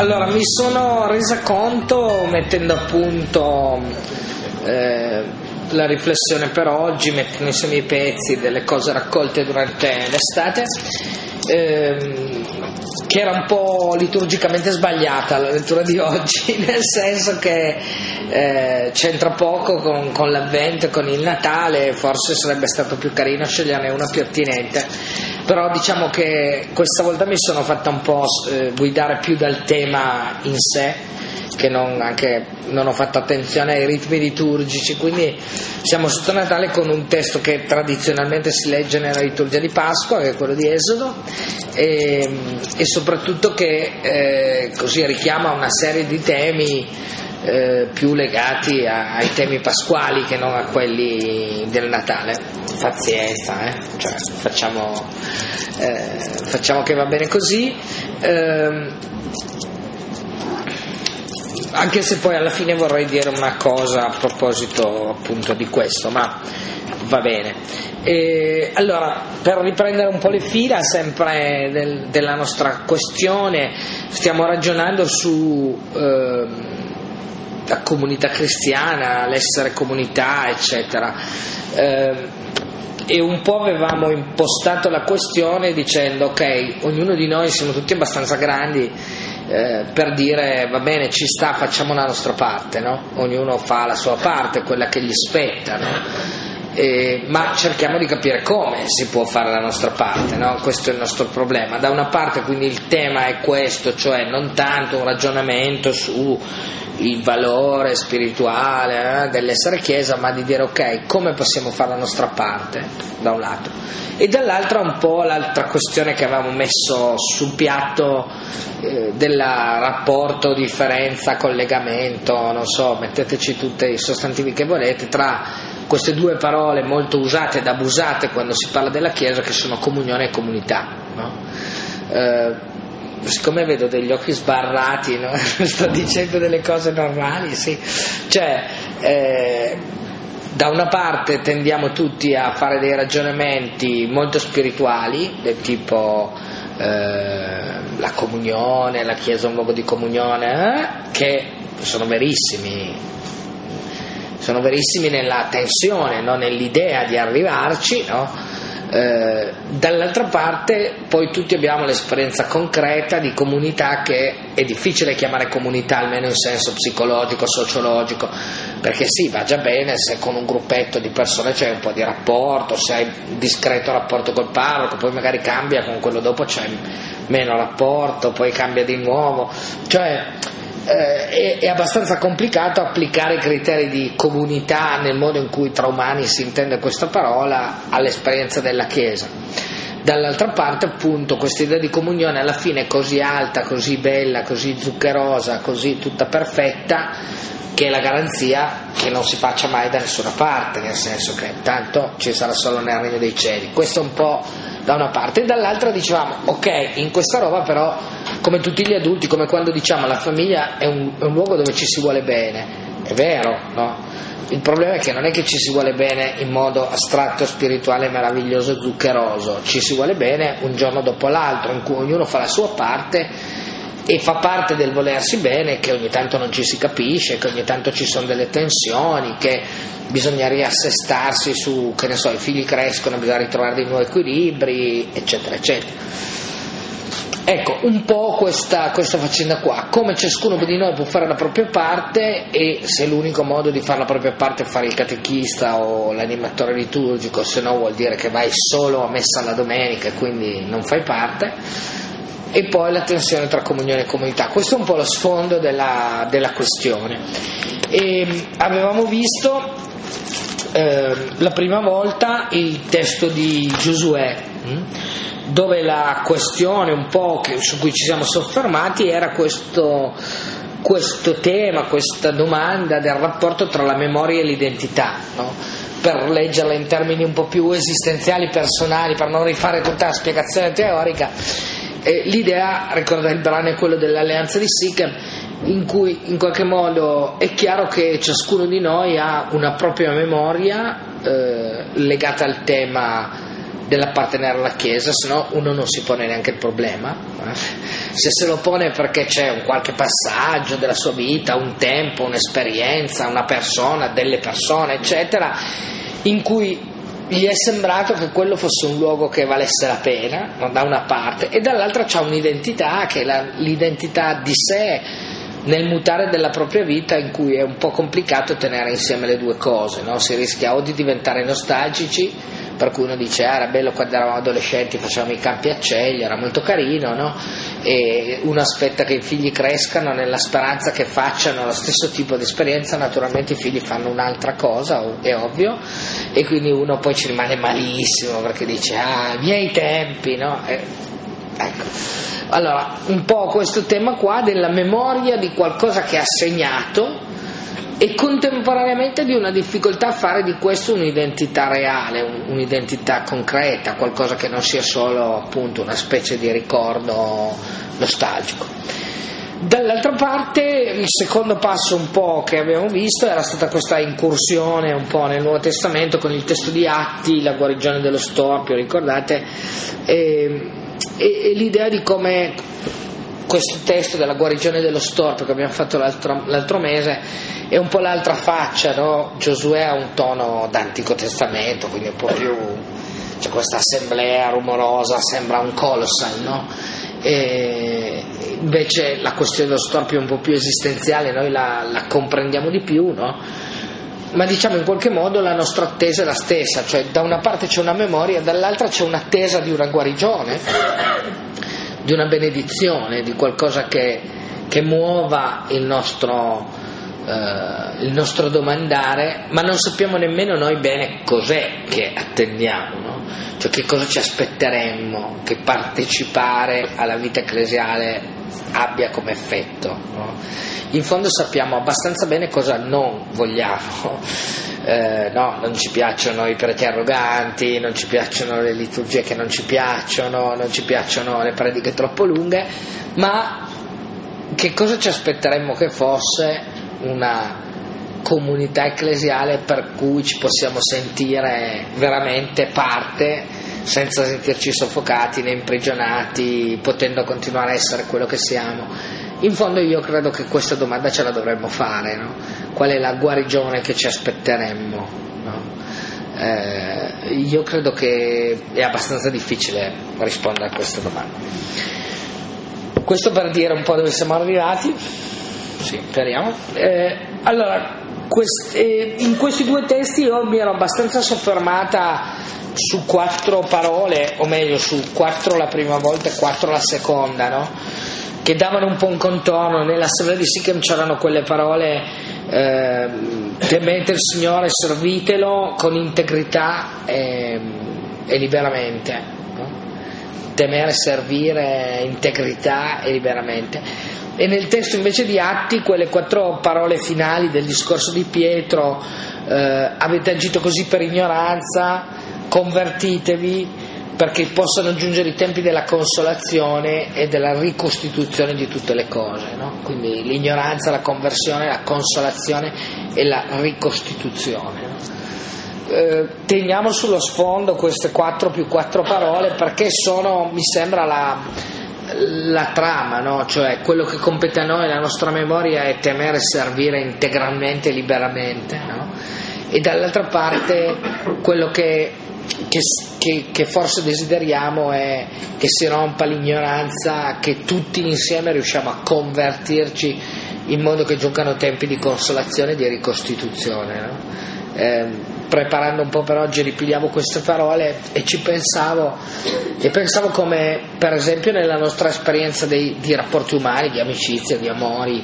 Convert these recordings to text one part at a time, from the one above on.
Allora, mi sono resa conto, mettendo a punto la riflessione per oggi, mettendo insieme i pezzi delle cose raccolte durante l'estate, che era un po' liturgicamente sbagliata la lettura di oggi, nel senso che c'entra poco con l'Avvento e con il Natale. Forse sarebbe stato più carino sceglierne una più attinente, però diciamo che questa volta mi sono fatta un po' guidare più dal tema in sé, che non ho fatto attenzione ai ritmi liturgici. Quindi siamo sotto Natale con un testo che tradizionalmente si legge nella liturgia di Pasqua, che è quello di Esodo, e soprattutto che così richiama una serie di temi più legati ai temi pasquali che non a quelli del Natale. Pazienza, cioè, facciamo che va bene così, anche se poi alla fine vorrei dire una cosa a proposito appunto di questo, ma va bene. Allora, per riprendere un po' le fila sempre della nostra questione, stiamo ragionando su la comunità cristiana, l'essere comunità, eccetera, e un po' avevamo impostato la questione dicendo: ok, ognuno di noi siamo tutti abbastanza grandi per dire va bene, ci sta, facciamo la nostra parte, no? Ognuno fa la sua parte, quella che gli spetta, no? Ma cerchiamo di capire come si può fare la nostra parte, no? Questo è il nostro problema. Da una parte quindi il tema è questo, cioè non tanto un ragionamento su il valore spirituale dell'essere Chiesa, ma di dire ok, come possiamo fare la nostra parte, da un lato, e dall'altro un po' l'altra questione che avevamo messo sul piatto del rapporto, differenza, collegamento, non so, metteteci tutti i sostantivi che volete, tra queste due parole molto usate ed abusate quando si parla della Chiesa, che sono comunione e comunità, no? Siccome vedo degli occhi sbarrati, no? Sto dicendo delle cose normali, sì. Cioè, da una parte tendiamo tutti a fare dei ragionamenti molto spirituali, del tipo la comunione, la Chiesa è un luogo di comunione, che sono verissimi nella tensione, no? Nell'idea di arrivarci, no? Dall'altra parte poi tutti abbiamo l'esperienza concreta di comunità, che è difficile chiamare comunità, almeno in senso psicologico, sociologico, perché sì, va già bene se con un gruppetto di persone c'è un po' di rapporto, se hai un discreto rapporto col parroco, poi magari cambia, con quello dopo c'è meno rapporto, poi cambia di nuovo, cioè è abbastanza complicato applicare i criteri di comunità nel modo in cui tra umani si intende questa parola all'esperienza della Chiesa. Dall'altra parte appunto questa idea di comunione alla fine è così alta, così bella, così zuccherosa, così tutta perfetta, che è la garanzia che non si faccia mai da nessuna parte, nel senso che tanto ci sarà solo nel regno dei cieli. Questo è un po' da una parte, e dall'altra dicevamo ok, in questa roba però, come tutti gli adulti, come quando diciamo la famiglia è un luogo dove ci si vuole bene, è vero, no? Il problema è che non è che ci si vuole bene in modo astratto, spirituale, meraviglioso, zuccheroso, ci si vuole bene un giorno dopo l'altro, in cui ognuno fa la sua parte e fa parte del volersi bene, che ogni tanto non ci si capisce, che ogni tanto ci sono delle tensioni, che bisogna riassestarsi su, che ne so, i figli crescono, bisogna ritrovare dei nuovi equilibri, eccetera eccetera. Ecco, un po' questa faccenda qua, come ciascuno di noi può fare la propria parte, e se l'unico modo di fare la propria parte è fare il catechista o l'animatore liturgico, se no vuol dire che vai solo a messa la domenica e quindi non fai parte. E poi la tensione tra comunione e comunità. Questo è un po' lo sfondo della questione. E avevamo visto la prima volta il testo di Giosuè, dove la questione un po' su cui ci siamo soffermati era questo tema, questa domanda del rapporto tra la memoria e l'identità, no? Per leggerla in termini un po' più esistenziali, personali, per non rifare tutta la spiegazione teorica. L'idea, ricordate, il brano è quello dell'alleanza di Sichem, in cui in qualche modo è chiaro che ciascuno di noi ha una propria memoria legata al tema dell'appartenere alla Chiesa, se no uno non si pone neanche il problema. Se lo pone perché c'è un qualche passaggio della sua vita, un tempo, un'esperienza, una persona, delle persone, eccetera, in cui gli è sembrato che quello fosse un luogo che valesse la pena, no? Da una parte, e dall'altra c'ha un'identità che è l'identità di sé nel mutare della propria vita, in cui è un po' complicato tenere insieme le due cose, no? Si rischia o di diventare nostalgici, per cui uno dice era bello quando eravamo adolescenti, facevamo i campi a Ceglio, era molto carino, no? E uno aspetta che i figli crescano nella speranza che facciano lo stesso tipo di esperienza, naturalmente i figli fanno un'altra cosa, è ovvio, e quindi uno poi ci rimane malissimo perché dice i miei tempi, no? Ecco. Allora, un po' questo tema qua della memoria di qualcosa che ha segnato e contemporaneamente di una difficoltà a fare di questo un'identità reale, un'identità concreta, qualcosa che non sia solo appunto una specie di ricordo nostalgico. Dall'altra parte il secondo passo un po' che abbiamo visto era stata questa incursione un po' nel Nuovo Testamento con il testo di Atti, la guarigione dello storpio, ricordate? E l'idea di come questo testo della guarigione dello storpio che abbiamo fatto l'altro mese è un po' l'altra faccia, no? Giosuè ha un tono d'Antico Testamento, quindi un po' più, c'è questa assemblea rumorosa, sembra un colossal, no? E invece la questione dello storpio è un po' più esistenziale, noi la comprendiamo di più, no? Ma diciamo in qualche modo la nostra attesa è la stessa, cioè da una parte c'è una memoria, dall'altra c'è un'attesa di una guarigione, di una benedizione, di qualcosa che muova il nostro domandare, ma non sappiamo nemmeno noi bene cos'è che attendiamo, no? Cioè che cosa ci aspetteremmo che partecipare alla vita ecclesiale abbia come effetto, no? In fondo sappiamo abbastanza bene cosa non vogliamo, no, non ci piacciono i preti arroganti, non ci piacciono le liturgie che non ci piacciono le prediche troppo lunghe, ma che cosa ci aspetteremmo che fosse una comunità ecclesiale per cui ci possiamo sentire veramente parte senza sentirci soffocati né imprigionati, potendo continuare a essere quello che siamo. In fondo io credo che questa domanda ce la dovremmo fare, no? Qual è la guarigione che ci aspetteremmo, no? Io credo che è abbastanza difficile rispondere a questa domanda. Questo per dire un po' dove siamo arrivati. Sì, speriamo. Allora, in questi due testi io mi ero abbastanza soffermata su 4 parole, o meglio su 4 la prima volta e 4 la seconda, no? Che davano un po' un contorno. Nell'assemblea di Sichem c'erano quelle parole temete il Signore, servitelo con integrità e liberamente, no? Temere, servire, integrità e liberamente. E nel testo invece di Atti quelle 4 parole finali del discorso di Pietro, avete agito così per ignoranza, convertitevi perché possano giungere i tempi della consolazione e della ricostituzione di tutte le cose, no? Quindi l'ignoranza, la conversione, la consolazione e la ricostituzione, no? Teniamo sullo sfondo queste 4 più 4 parole perché sono, mi sembra, la trama, no? Cioè quello che compete a noi, la nostra memoria è temere e servire integralmente e liberamente, no? E dall'altra parte quello che forse desideriamo è che si rompa l'ignoranza, che tutti insieme riusciamo a convertirci in modo che giungano tempi di consolazione e di ricostituzione, no? Preparando un po' per oggi ripigliavo queste parole e pensavo come per esempio nella nostra esperienza di rapporti umani, di amicizia, di amori,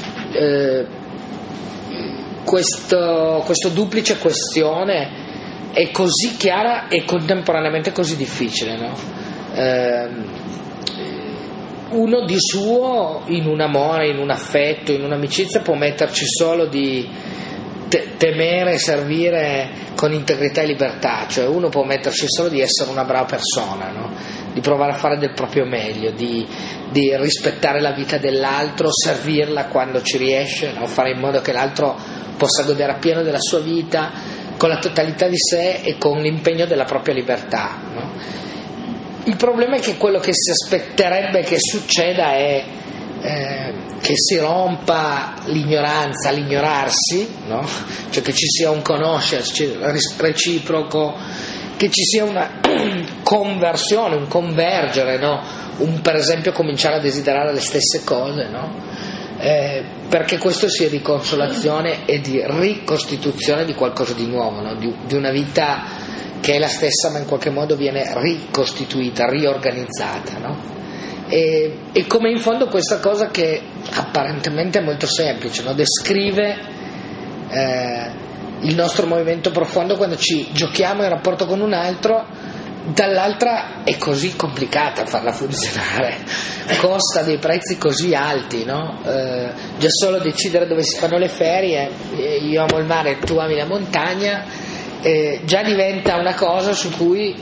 questo duplice questione è così chiara e contemporaneamente così difficile, no? Uno di suo in un amore, in un affetto, in un'amicizia può metterci solo di temere e servire con integrità e libertà, cioè uno può metterci solo di essere una brava persona, no? Di provare a fare del proprio meglio, di rispettare la vita dell'altro, servirla quando ci riesce, no? Fare in modo che l'altro possa godere appieno della sua vita, con la totalità di sé e con l'impegno della propria libertà, no? Il problema è che quello che si aspetterebbe che succeda è che si rompa l'ignoranza, l'ignorarsi, no? Cioè che ci sia un conoscersi reciproco, che ci sia una conversione, un convergere, no? Per esempio cominciare a desiderare le stesse cose, no? Perché questo sia di consolazione e di ricostituzione di qualcosa di nuovo, no? Di una vita che è la stessa ma in qualche modo viene ricostituita, riorganizzata, no? E come in fondo questa cosa che apparentemente è molto semplice, no? Descrive il nostro movimento profondo quando ci giochiamo in rapporto con un altro, dall'altra è così complicata farla funzionare, costa dei prezzi così alti, no? Già solo decidere dove si fanno le ferie, io amo il mare, tu ami la montagna, già diventa una cosa su cui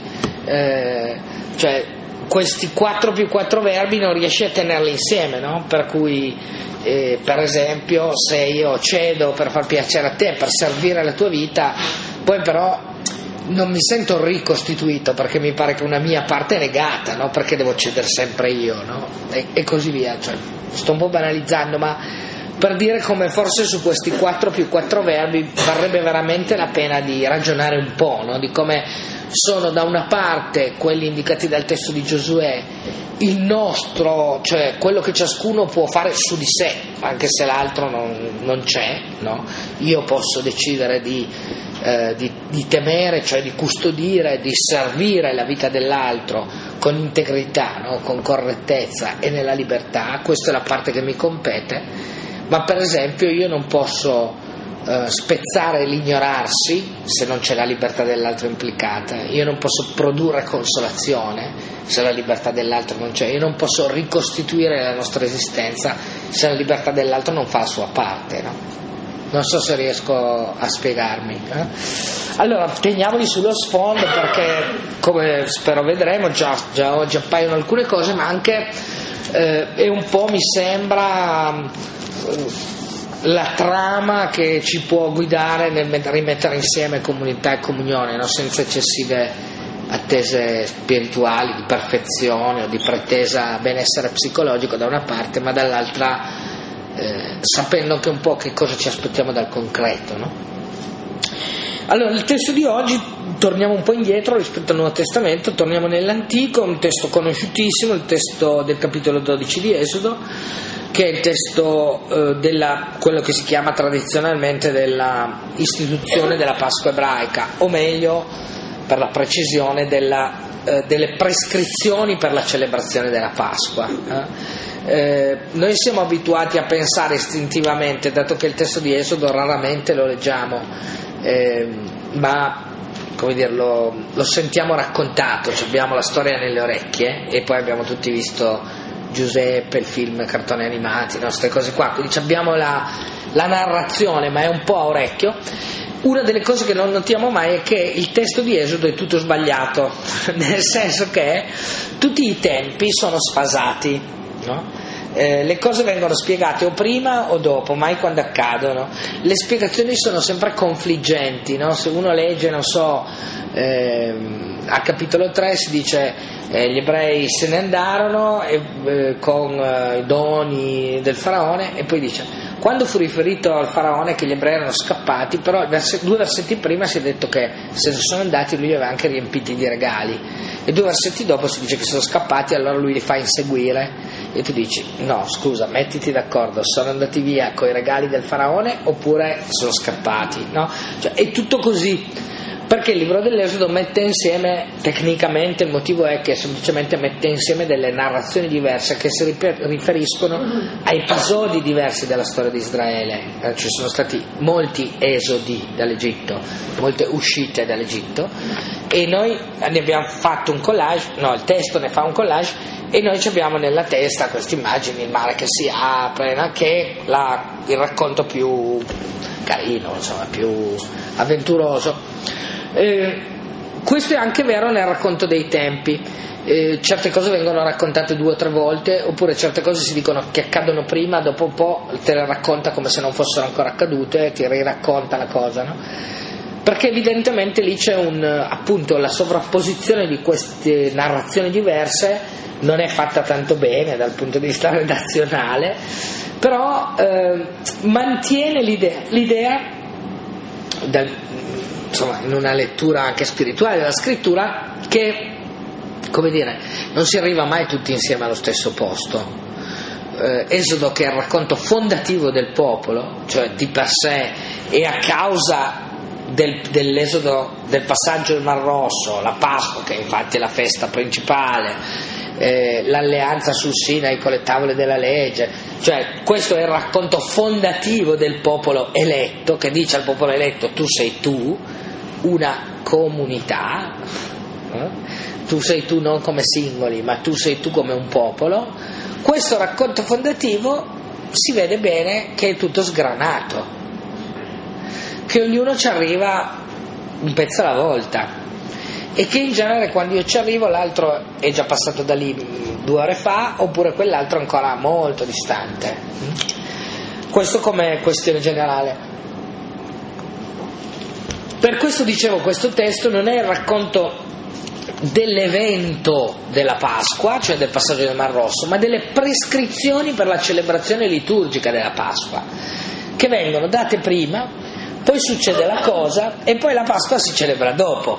cioè questi 4+4 verbi non riesci a tenerli insieme, no? Per cui per esempio se io cedo per far piacere a te, per servire la tua vita, poi però non mi sento ricostituito perché mi pare che una mia parte è negata, no? Perché devo cedere sempre io, no? E così via, cioè, sto un po' banalizzando, ma per dire come forse su questi 4+4 verbi varrebbe veramente la pena di ragionare un po', no? Di come sono da una parte quelli indicati dal testo di Giosuè, il nostro, cioè quello che ciascuno può fare su di sé, anche se l'altro non c'è, no? Io posso decidere di temere, cioè di custodire, di servire la vita dell'altro con integrità, no? Con correttezza e nella libertà, questa è la parte che mi compete, ma per esempio io non posso spezzare l'ignorarsi se non c'è la libertà dell'altro implicata, io non posso produrre consolazione se la libertà dell'altro non c'è, io non posso ricostituire la nostra esistenza se la libertà dell'altro non fa la sua parte, no? Non so se riesco a spiegarmi. Allora teniamoli sullo sfondo perché, come spero vedremo, già oggi appaiono alcune cose, ma anche è un po', mi sembra, la trama che ci può guidare nel rimettere insieme comunità e comunione, no? Senza eccessive attese spirituali di perfezione o di pretesa benessere psicologico da una parte, ma dall'altra sapendo anche un po' che cosa ci aspettiamo dal concreto, no? Allora il testo di oggi, torniamo un po' indietro rispetto al Nuovo Testamento, torniamo nell'Antico, un testo conosciutissimo, il testo del capitolo 12 di Esodo, che è il testo quello che si chiama tradizionalmente della istituzione della Pasqua ebraica, o meglio, per la precisione, delle prescrizioni per la celebrazione della Pasqua. Noi siamo abituati a pensare istintivamente, dato che il testo di Esodo raramente lo leggiamo, ma come dirlo, lo sentiamo raccontato, cioè abbiamo la storia nelle orecchie e poi abbiamo tutti visto Giuseppe, il film, cartoni animati, no? Queste cose qua, quindi abbiamo la narrazione, ma è un po' a orecchio. Una delle cose che non notiamo mai è che il testo di Esodo è tutto sbagliato, nel senso che tutti i tempi sono sfasati, no? Le cose vengono spiegate o prima o dopo, mai quando accadono. Le spiegazioni sono sempre confliggenti, no? Se uno legge, non so, a capitolo 3 si dice gli ebrei se ne andarono con i doni del faraone, e poi dice quando fu riferito al faraone che gli ebrei erano scappati, però 2 versetti prima si è detto che se ne sono andati lui li aveva anche riempiti di regali, e 2 versetti dopo si dice che sono scappati, allora lui li fa inseguire, e tu dici no scusa, mettiti d'accordo, sono andati via con i regali del faraone oppure sono scappati, no? Cioè, è tutto così, perché il libro dell'Esodo mette insieme, tecnicamente il motivo è che semplicemente mette insieme delle narrazioni diverse che si riferiscono a episodi diversi della storia di Israele. Ci sono stati molti esodi dall'Egitto, molte uscite dall'Egitto, e noi ne abbiamo fatto un collage, no, il testo ne fa un collage, e noi ci abbiamo nella testa queste immagini, il mare che si apre, no? Che è il racconto più carino, insomma, più avventuroso. Questo è anche vero nel racconto dei tempi, certe cose vengono raccontate 2 o 3 volte, oppure certe cose si dicono che accadono prima, dopo un po' te le racconta come se non fossero ancora accadute, ti riracconta la cosa, no? perché evidentemente lì c'è appunto la sovrapposizione di queste narrazioni diverse non è fatta tanto bene dal punto di vista redazionale, però mantiene l'idea insomma, in una lettura anche spirituale della scrittura, che, come dire, non si arriva mai tutti insieme allo stesso posto. Esodo, che è il racconto fondativo del popolo, cioè di per sé, e a causa dell'esodo, del passaggio del Mar Rosso, la Pasqua, che infatti è la festa principale, l'alleanza sul Sinai con le tavole della legge, cioè questo è il racconto fondativo del popolo eletto, che dice al popolo eletto: tu sei tu, una comunità, tu sei tu non come singoli, ma tu sei tu come un popolo. Questo racconto fondativo si vede bene che è tutto sgranato, che ognuno ci arriva un pezzo alla volta, e che in genere quando io ci arrivo l'altro è già passato da lì 2 ore fa, oppure quell'altro ancora molto distante. Questo come questione generale. Per questo dicevo, questo testo non è il racconto dell'evento della Pasqua, cioè del passaggio del Mar Rosso, ma delle prescrizioni per la celebrazione liturgica della Pasqua, che vengono date prima, poi succede la cosa e poi la Pasqua si celebra dopo.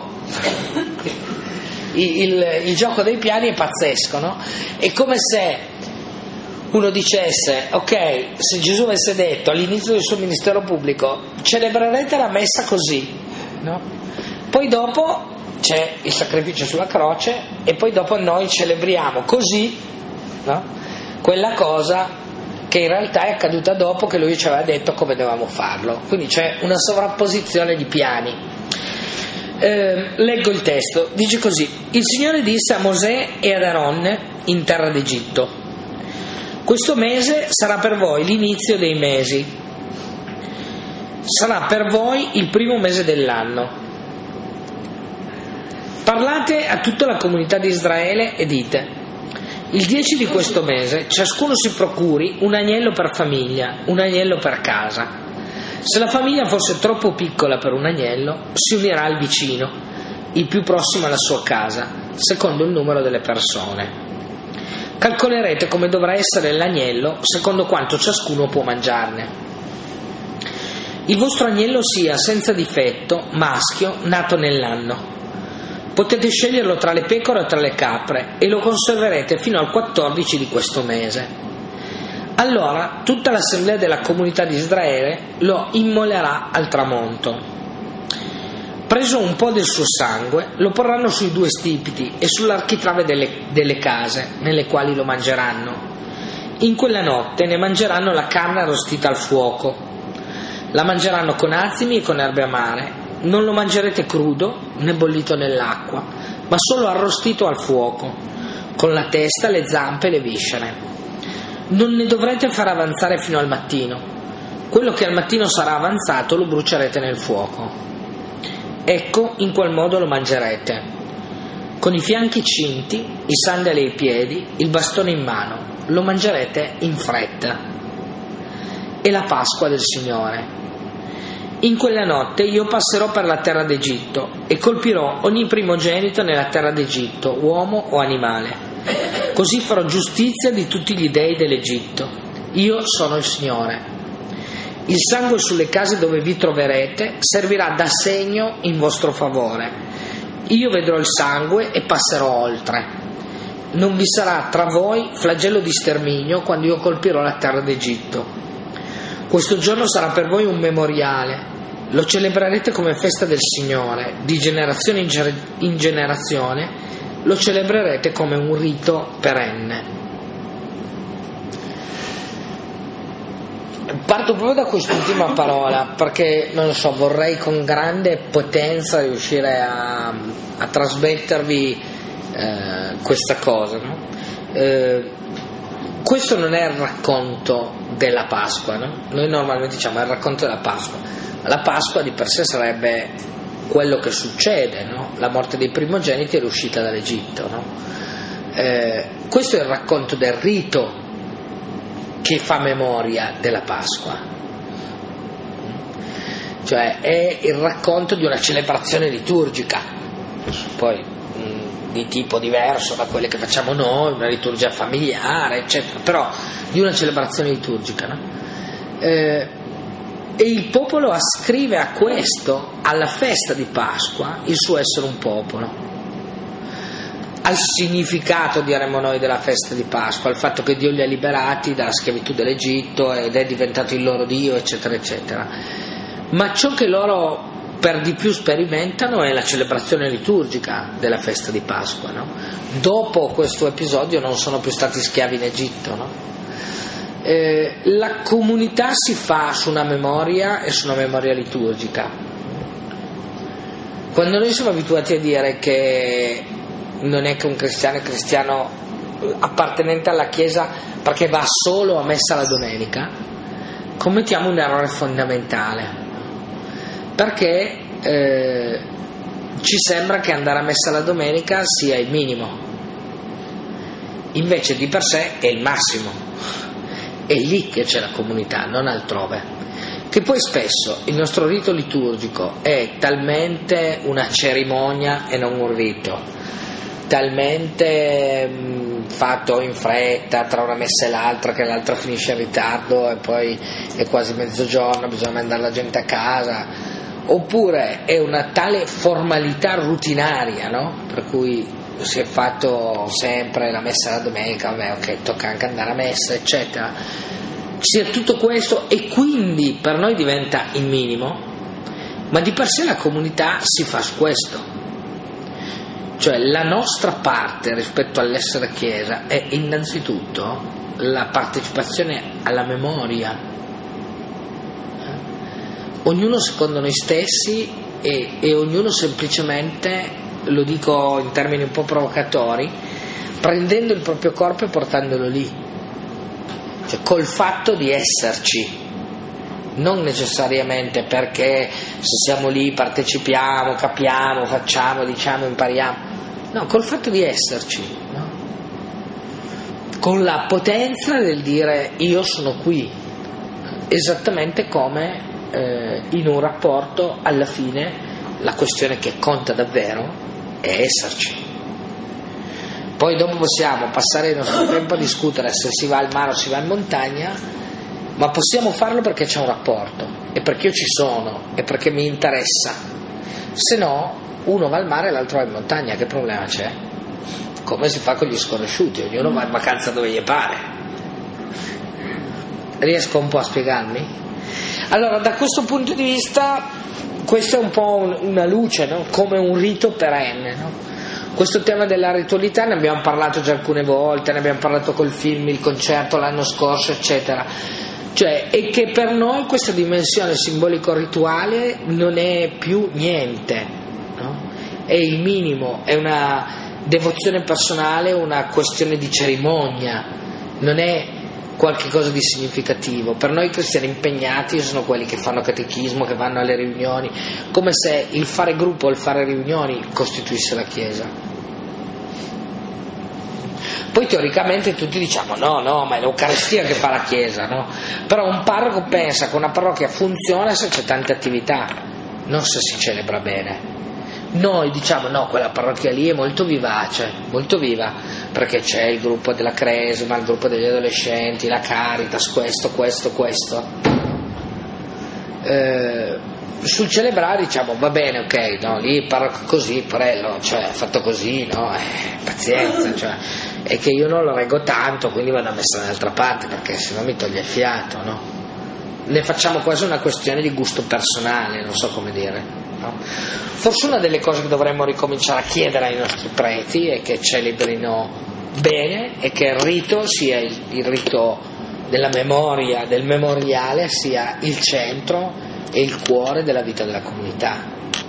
Il gioco dei piani è pazzesco, no? È come se uno dicesse: ok, se Gesù avesse detto all'inizio del suo ministero pubblico: celebrerete la messa così, no? Poi dopo c'è il sacrificio sulla croce e poi dopo noi celebriamo così, no? Quella cosa che in realtà è accaduta dopo che lui ci aveva detto come dovevamo farlo. Quindi c'è una sovrapposizione di piani. Leggo il testo, dice così: il Signore disse a Mosè e ad Aaron in terra d'Egitto: questo mese sarà per voi l'inizio dei mesi, sarà per voi il primo mese dell'anno. Parlate a tutta la comunità di Israele e dite: il 10 di questo mese ciascuno si procuri un agnello per famiglia, un agnello per casa. Se la famiglia fosse troppo piccola per un agnello, si unirà al vicino, il più prossimo alla sua casa, secondo il numero delle persone. Calcolerete come dovrà essere l'agnello secondo quanto ciascuno può mangiarne. Il vostro agnello sia senza difetto, maschio, nato nell'anno. Potete sceglierlo tra le pecore o tra le capre e lo conserverete fino al 14 di questo mese. Allora tutta l'assemblea della comunità di Israele lo immolerà al tramonto. Preso un po' del suo sangue, lo porranno sui 2 stipiti e sull'architrave delle case nelle quali lo mangeranno. In quella notte ne mangeranno la carne arrostita al fuoco. La mangeranno con azimi e con erbe amare. Non lo mangerete crudo né bollito nell'acqua, ma solo arrostito al fuoco, con la testa, le zampe e le viscere. Non ne dovrete far avanzare fino al mattino. Quello che al mattino sarà avanzato lo brucerete nel fuoco. Ecco in qual modo lo mangerete: con i fianchi cinti, i sandali ai piedi, il bastone in mano. Lo mangerete in fretta. È la Pasqua del Signore. In quella notte io passerò per la terra d'Egitto e colpirò ogni primogenito nella terra d'Egitto, uomo o animale. Così farò giustizia di tutti gli dei dell'Egitto. Io sono il Signore. Il sangue sulle case dove vi troverete servirà da segno in vostro favore. Io vedrò il sangue e passerò oltre. Non vi sarà tra voi flagello di sterminio quando io colpirò la terra d'Egitto. Questo giorno sarà per voi un memoriale. Lo celebrerete come festa del Signore, di generazione in generazione, lo celebrerete come un rito perenne. Parto proprio da quest'ultima parola, perché non lo so, vorrei con grande potenza riuscire a trasmettervi questa cosa, no? Questo non è il racconto della Pasqua, no? Noi normalmente diciamo è il racconto della Pasqua. La Pasqua di per sé sarebbe quello che succede, no? La morte dei primogeniti e l'uscita dall'Egitto, no? Questo è il racconto del rito che fa memoria della Pasqua. cioè è il racconto di una celebrazione liturgica, poi di tipo diverso da quelle che facciamo noi, una liturgia familiare, eccetera, però di una celebrazione liturgica, no? E il popolo ascrive a questo, alla festa di Pasqua, il suo essere un popolo, al significato, diremmo noi, della festa di Pasqua, al fatto che Dio li ha liberati dalla schiavitù dell'Egitto ed è diventato il loro Dio, eccetera, eccetera. Ma ciò che loro per di più sperimentano è la celebrazione liturgica della festa di Pasqua, no? Dopo questo episodio non sono più stati schiavi in Egitto, no? La comunità si fa su una memoria e su una memoria liturgica. Quando noi siamo abituati a dire che non è che un cristiano è cristiano appartenente alla Chiesa perché va solo a messa la domenica, commettiamo un errore fondamentale, perché ci sembra che andare a messa la domenica sia il minimo, invece di per sé è il massimo, è lì che c'è la comunità, non altrove. Che poi spesso il nostro rito liturgico è talmente una cerimonia e non un rito, talmente fatto in fretta tra una messa e l'altra, che l'altra finisce in ritardo e poi è quasi mezzogiorno, bisogna mandare la gente a casa, oppure è una tale formalità rutinaria, no? Per cui si è fatto sempre la messa la domenica, vabbè, ok, tocca anche andare a messa, eccetera. Sia tutto questo, e quindi per noi diventa il minimo, ma di per sé la comunità si fa su questo. Cioè la nostra parte rispetto all'essere Chiesa è innanzitutto la partecipazione alla memoria, ognuno secondo noi stessi e ognuno semplicemente, lo dico in termini un po' provocatori, prendendo il proprio corpo e portandolo lì, cioè col fatto di esserci, non necessariamente perché se siamo lì partecipiamo, capiamo, facciamo, diciamo, impariamo, no, col fatto di esserci, no? Con la potenza del dire io sono qui, esattamente come in un rapporto alla fine la questione che conta davvero è esserci. Poi dopo possiamo passare il nostro tempo a discutere se si va al mare o si va in montagna, ma possiamo farlo perché c'è un rapporto e perché io ci sono e perché mi interessa. Se no, uno va al mare e l'altro va in montagna, che problema c'è? Come si fa con gli sconosciuti, ognuno va in vacanza dove gli pare. Riesco un po' a spiegarmi? Allora, da questo punto di vista, questa è un po' una luce, no? Come un rito perenne, no? Questo tema della ritualità ne abbiamo parlato già alcune volte, ne abbiamo parlato col film, il concerto l'anno scorso, eccetera. Cioè, è che per noi questa dimensione simbolico-rituale non è più niente, no? È il minimo, è una devozione personale, una questione di cerimonia, non è qualche cosa di significativo. Per noi cristiani impegnati sono quelli che fanno catechismo, che vanno alle riunioni, come se il fare gruppo o il fare riunioni costituisse la Chiesa. Poi teoricamente tutti diciamo no, ma è l'Eucaristia che fa la Chiesa, no? Però un parroco pensa che una parrocchia funziona se c'è tante attività, non se si celebra bene. Noi diciamo no, quella parrocchia lì è molto vivace, molto viva, perché c'è il gruppo della Cresima, il gruppo degli adolescenti, la Caritas, questo. Sul celebrare diciamo va bene, ok, no, lì parrocchio così, porello, cioè fatto così, no, pazienza, cioè è che io non lo reggo tanto, quindi vado a messa dall'altra parte perché sennò mi toglie il fiato, no? Ne facciamo quasi una questione di gusto personale, non so come dire, no? Forse una delle cose che dovremmo ricominciare a chiedere ai nostri preti è che celebrino bene e che il rito sia il rito della memoria, del memoriale, sia il centro e il cuore della vita della comunità.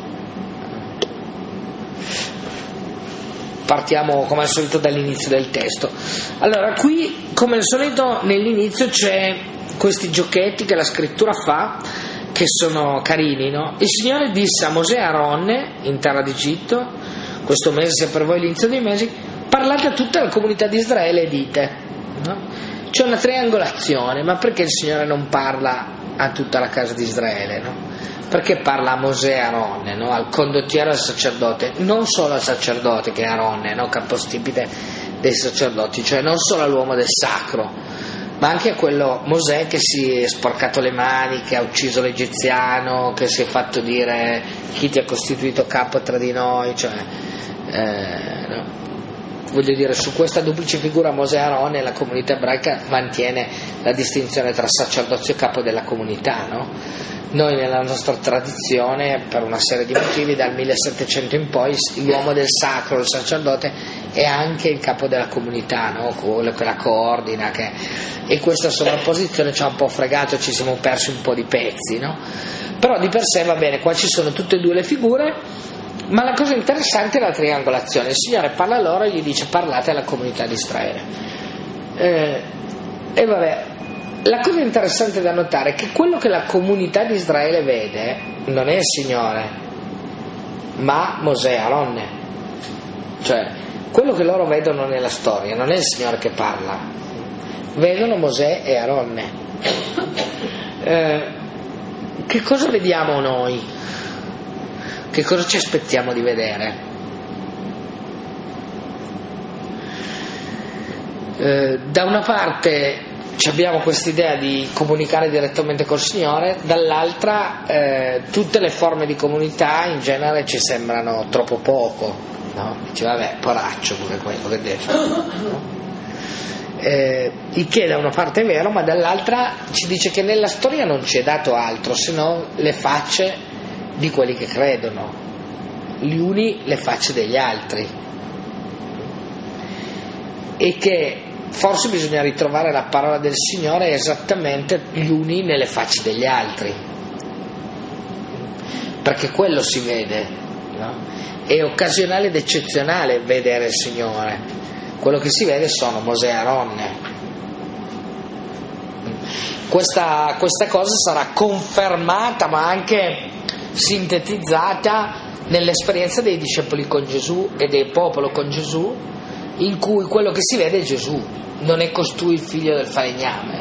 Partiamo come al solito dall'inizio del testo. Allora, qui come al solito nell'inizio c'è questi giochetti che la scrittura fa, che sono carini, no? Il Signore disse a Mosè e a Aronne in terra d'Egitto: questo mese sia per voi l'inizio dei mesi, parlate a tutta la comunità di Israele e dite, no? C'è una triangolazione, ma perché il Signore non parla a tutta la casa di Israele, no? perché parla a Mosè e Aronne, no? Al condottiero e al sacerdote, non solo al sacerdote che è Aronne, no? Capostipite dei sacerdoti, cioè non solo all'uomo del sacro, ma anche a quello Mosè che si è sporcato le mani, che ha ucciso l'egiziano, che si è fatto dire chi ti ha costituito capo tra di noi, cioè no? Voglio dire, su questa duplice figura Mosè e Aronne la comunità ebraica mantiene la distinzione tra sacerdozio e capo della comunità, no? Noi nella nostra tradizione, per una serie di motivi, dal 1700 in poi l'uomo del sacro, il sacerdote, è anche il capo della comunità, no? Quello che la coordina, e questa sovrapposizione ci ha un po' fregato, ci siamo persi un po' di pezzi, no? Però di per sé va bene, qua ci sono tutte e due le figure. Ma la cosa interessante è la triangolazione. Il Signore parla a loro e gli dice: parlate alla comunità di Israele. E vabbè, la cosa interessante da notare è che quello che la comunità di Israele vede non è il Signore, ma Mosè e Aronne. Cioè, quello che loro vedono nella storia non è il Signore che parla, vedono Mosè e Aronne. Che cosa vediamo noi? Che cosa ci aspettiamo di vedere? Da una parte abbiamo quest'idea di comunicare direttamente col Signore, dall'altra tutte le forme di comunità in genere ci sembrano troppo poco, no? Dice vabbè, poraccio pure quello che deve fare, no? Il che da una parte è vero, ma dall'altra ci dice che nella storia non ci è dato altro se non le facce di quelli che credono, gli uni le facce degli altri, e che forse bisogna ritrovare la parola del Signore esattamente gli uni nelle facce degli altri, perché quello si vede, no? È occasionale ed eccezionale vedere il Signore, quello che si vede sono Mosè e Aronne. Questa cosa sarà confermata ma anche sintetizzata nell'esperienza dei discepoli con Gesù e del popolo con Gesù, in cui quello che si vede è Gesù, non è costui il figlio del falegname.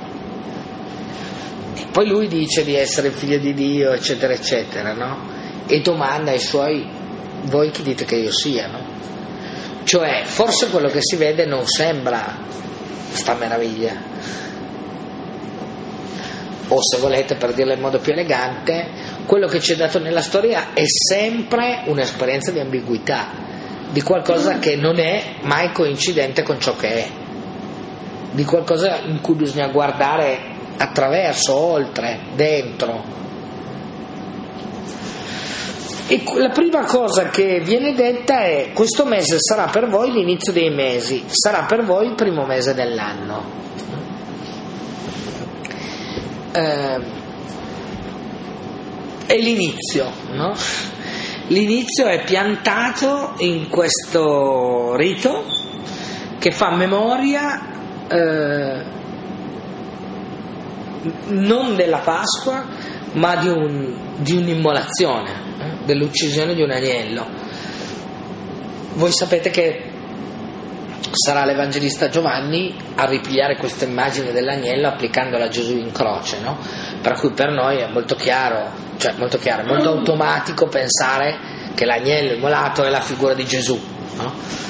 E poi lui dice di essere il figlio di Dio, eccetera eccetera, no? E domanda ai suoi: voi chi dite che io sia, no? Cioè, forse quello che si vede non sembra sta meraviglia, o se volete, per dirlo in modo più elegante, quello che ci è dato nella storia è sempre un'esperienza di ambiguità, di qualcosa che non è mai coincidente con ciò che è, di qualcosa in cui bisogna guardare attraverso, oltre, dentro. E la prima cosa che viene detta è: questo mese sarà per voi l'inizio dei mesi, sarà per voi il primo mese dell'anno. È l'inizio, no? L'inizio è piantato in questo rito che fa memoria non della Pasqua ma di un'immolazione, dell'uccisione di un agnello. Voi sapete che sarà l'Evangelista Giovanni a ripigliare questa immagine dell'agnello applicandola a Gesù in croce, no? Per cui per noi è molto chiaro, è molto automatico pensare che l'agnello immolato è la figura di Gesù, no?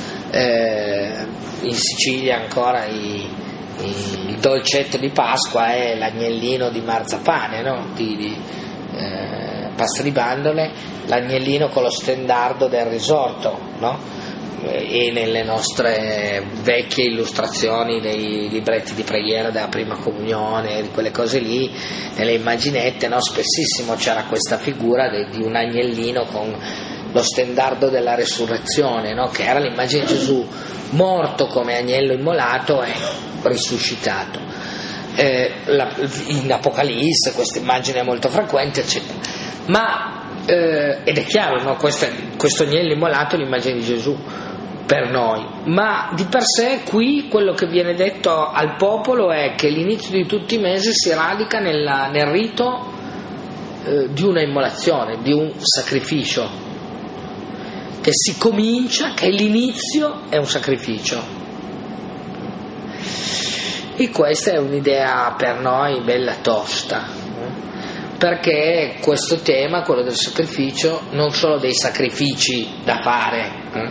In Sicilia ancora il dolcetto di Pasqua è l'agnellino di marzapane, no? Pasta di bandole, l'agnellino con lo stendardo del risorto, no? E nelle nostre vecchie illustrazioni dei libretti di preghiera della prima comunione, di quelle cose lì, nelle immaginette, no? Spessissimo c'era questa figura di un agnellino con lo stendardo della resurrezione, no? Che era l'immagine di Gesù morto come agnello immolato e risuscitato. In Apocalisse questa immagine è molto frequente, eccetera. Ma ed è chiaro, no? Questo agnello immolato è l'immagine di Gesù per noi, ma di per sé qui quello che viene detto al popolo è che l'inizio di tutti i mesi si radica nel rito di una immolazione, di un sacrificio, che si comincia, che l'inizio è un sacrificio. E questa è un'idea per noi bella tosta, perché questo tema, quello del sacrificio, non solo dei sacrifici da fare,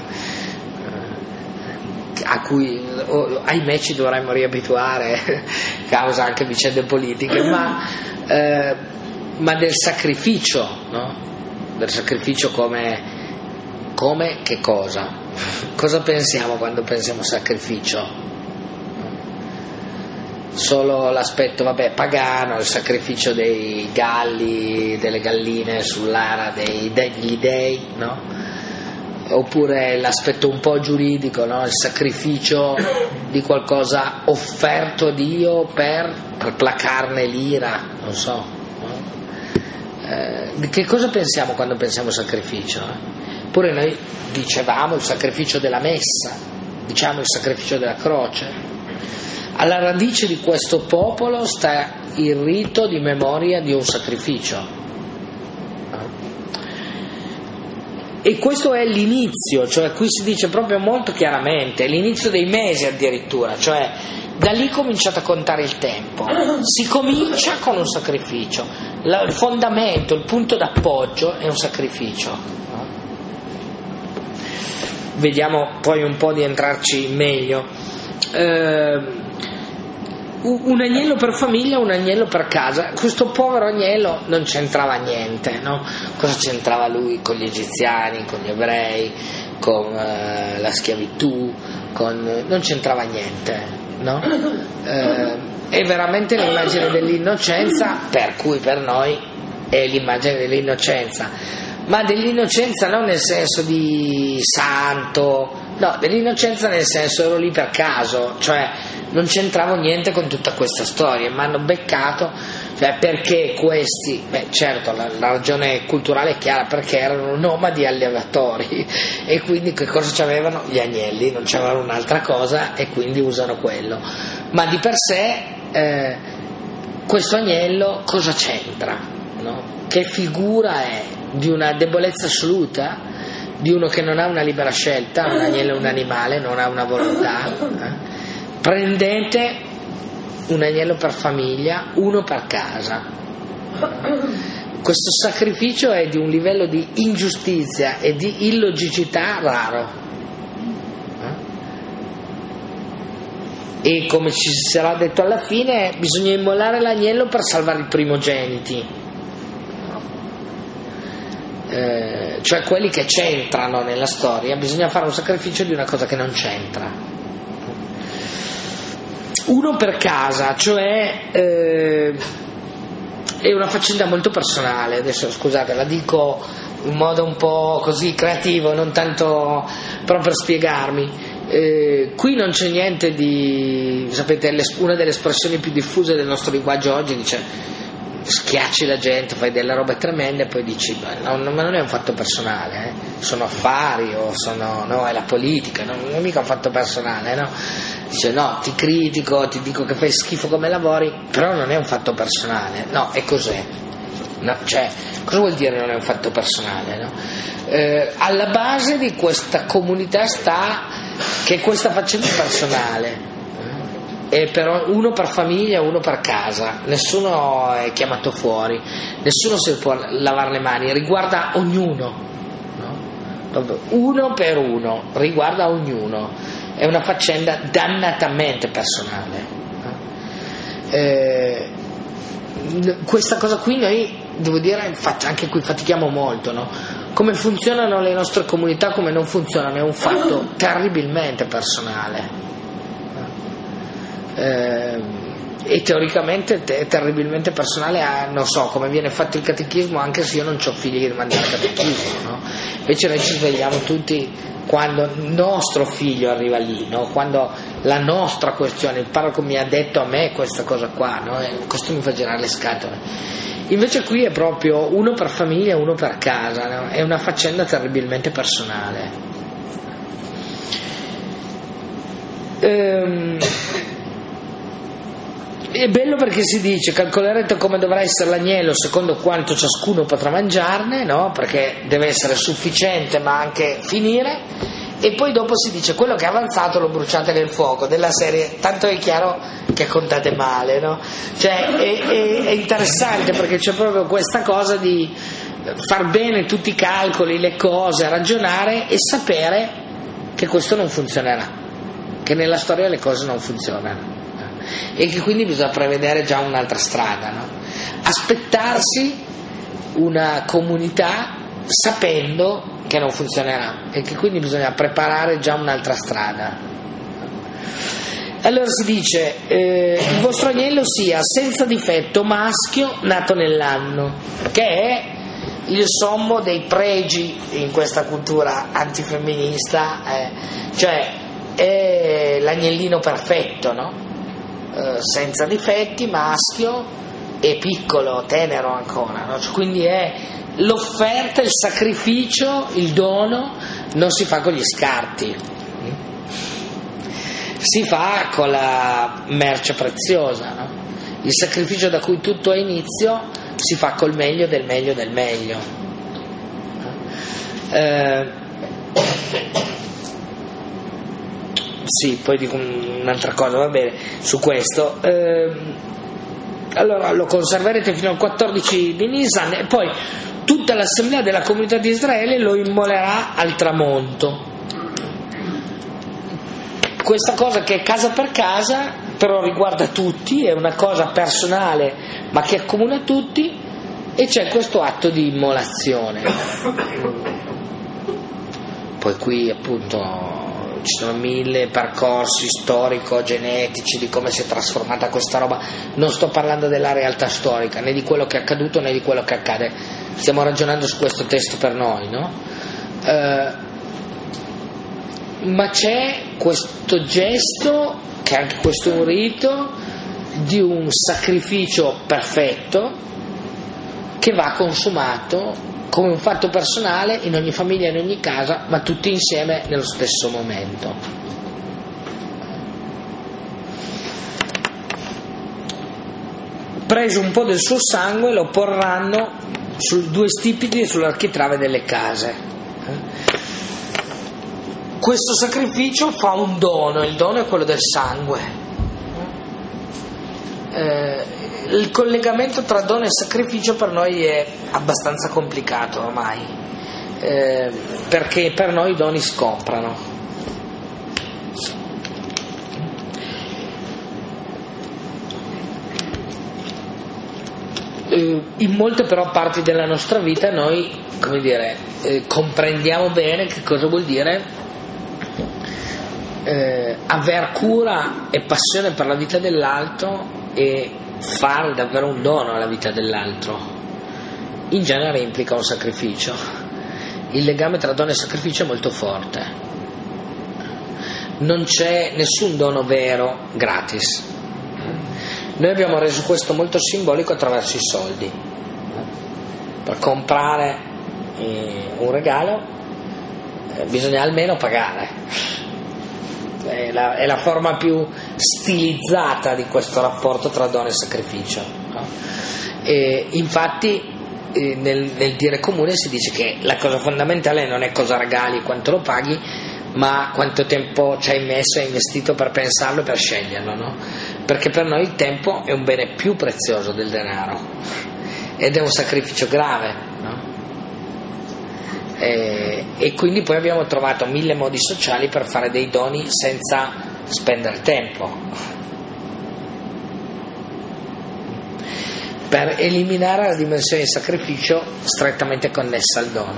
a cui ahimè ci dovremmo riabituare causa anche vicende politiche, ma del sacrificio, no? Del sacrificio come che cosa? Cosa pensiamo quando pensiamo sacrificio? Solo l'aspetto pagano, il sacrificio dei galli, delle galline sull'ara degli dei, no? Oppure l'aspetto un po' giuridico, no? Il sacrificio di qualcosa offerto a Dio per placarne l'ira, non so, no? Di che cosa pensiamo quando pensiamo sacrificio? Oppure noi dicevamo il sacrificio della messa, diciamo il sacrificio della croce. Alla radice di questo popolo sta il rito di memoria di un sacrificio, e questo è l'inizio, cioè qui si dice proprio molto chiaramente, è l'inizio dei mesi addirittura, cioè da lì cominciate a contare il tempo, si comincia con un sacrificio, il fondamento, il punto d'appoggio è un sacrificio. Vediamo poi un po' di entrarci meglio. Un agnello per famiglia, un agnello per casa. Questo povero agnello non c'entrava niente, no? Cosa c'entrava lui con gli egiziani, con gli ebrei, con la schiavitù, non c'entrava niente, no? È veramente l'immagine dell'innocenza, per cui per noi è l'immagine dell'innocenza, ma dell'innocenza non nel senso di santo, no, dell'innocenza nel senso ero lì per caso, cioè non c'entravo niente con tutta questa storia, mi hanno beccato, cioè perché questi, certo la ragione culturale è chiara, perché erano nomadi allevatori e quindi che cosa c'avevano? Gli agnelli, non c'avevano un'altra cosa e quindi usano quello, ma di per sé questo agnello cosa c'entra? No? Che figura è? Di una debolezza assoluta? Di uno che non ha una libera scelta? Un agnello è un animale, non ha una volontà. Prendete un agnello per famiglia, uno per casa. Questo sacrificio è di un livello di ingiustizia e di illogicità raro. E come ci sarà detto alla fine, bisogna immolare l'agnello per salvare i primogeniti. Cioè quelli che c'entrano nella storia, bisogna fare un sacrificio di una cosa che non c'entra. Uno per casa, cioè è una faccenda molto personale. Adesso scusate, la dico in modo un po' così creativo, non tanto proprio per spiegarmi. Qui non c'è niente di, sapete, una delle espressioni più diffuse del nostro linguaggio oggi dice schiacci la gente, fai delle robe tremende e poi dici ma non è un fatto personale, sono affari o no, è la politica, non è mica un fatto personale, no? Dice no, ti critico, ti dico che fai schifo come lavori, però non è un fatto personale, no, e cos'è? No, cioè, cosa vuol dire non è un fatto personale, no? Alla base di questa comunità sta che questa faccenda è personale, e però uno per famiglia, uno per casa, nessuno è chiamato fuori, nessuno si può lavare le mani, riguarda ognuno, no? Uno per uno, riguarda ognuno, è una faccenda dannatamente personale, no? Questa cosa qui noi, devo dire, anche qui fatichiamo molto, no? Come funzionano le nostre comunità, come non funzionano, è un fatto terribilmente personale. E teoricamente è terribilmente personale, non so come viene fatto il catechismo, anche se io non ho figli che mandare al catechismo, no? Invece noi ci svegliamo tutti quando il nostro figlio arriva lì, no? Quando la nostra questione, il parroco mi ha detto a me questa cosa qua, no? E questo mi fa girare le scatole. Invece qui è proprio uno per famiglia, uno per casa, no? È una faccenda terribilmente personale. È bello perché si dice calcolerete come dovrà essere l'agnello secondo quanto ciascuno potrà mangiarne, no? Perché deve essere sufficiente ma anche finire, e poi dopo si dice quello che è avanzato lo bruciate nel fuoco, della serie tanto è chiaro che contate male, no? Cioè è interessante perché c'è proprio questa cosa di far bene tutti i calcoli, le cose, ragionare e sapere che questo non funzionerà, che nella storia le cose non funzionano e che quindi bisogna prevedere già un'altra strada, no? Aspettarsi una comunità sapendo che non funzionerà e che quindi bisogna preparare già un'altra strada. Allora si dice il vostro agnello sia senza difetto, maschio, nato nell'anno, che è il sommo dei pregi in questa cultura antifemminista, cioè è l'agnellino perfetto, no? Senza difetti, maschio e piccolo, tenero ancora, no? Quindi è l'offerta, il sacrificio, il dono non si fa con gli scarti, si fa con la merce preziosa, no? Il sacrificio da cui tutto ha inizio si fa col meglio del meglio del meglio. Sì, poi dico un'altra cosa, va bene, su questo. Allora lo conserverete fino al 14 di Nisan e poi tutta l'assemblea della comunità di Israele lo immolerà al tramonto. Questa cosa che è casa per casa però riguarda tutti, è una cosa personale ma che accomuna tutti, e c'è questo atto di immolazione. Poi qui appunto ci sono 1000 percorsi storico-genetici di come si è trasformata questa roba. Non sto parlando della realtà storica, né di quello che è accaduto né di quello che accade, stiamo ragionando su questo testo per noi, no? Ma c'è questo gesto, che anche questo è un rito, di un sacrificio perfetto che va consumato come un fatto personale in ogni famiglia, in ogni casa, ma tutti insieme nello stesso momento. Preso un po' del suo sangue lo porranno su 2 stipiti sull'architrave delle case. Questo sacrificio fa un dono, il dono è quello del sangue. Il collegamento tra dono e sacrificio per noi è abbastanza complicato ormai, perché per noi i doni si comprano. In molte però parti della nostra vita noi, come dire, comprendiamo bene che cosa vuol dire aver cura e passione per la vita dell'altro e fare davvero un dono alla vita dell'altro. In genere implica un sacrificio. Il legame tra dono e sacrificio è molto forte. Non c'è nessun dono vero gratis. Noi abbiamo reso questo molto simbolico attraverso i soldi. Per comprare un regalo bisogna almeno pagare. È la forma più stilizzata di questo rapporto tra dono e sacrificio, no? E infatti nel dire comune si dice che la cosa fondamentale non è cosa regali, quanto lo paghi, ma quanto tempo ci hai messo e investito per pensarlo e per sceglierlo, no? Perché per noi il tempo è un bene più prezioso del denaro ed è un sacrificio grave, no? E quindi poi abbiamo trovato 1000 modi sociali per fare dei doni senza spendere tempo, per eliminare la dimensione di sacrificio strettamente connessa al dono.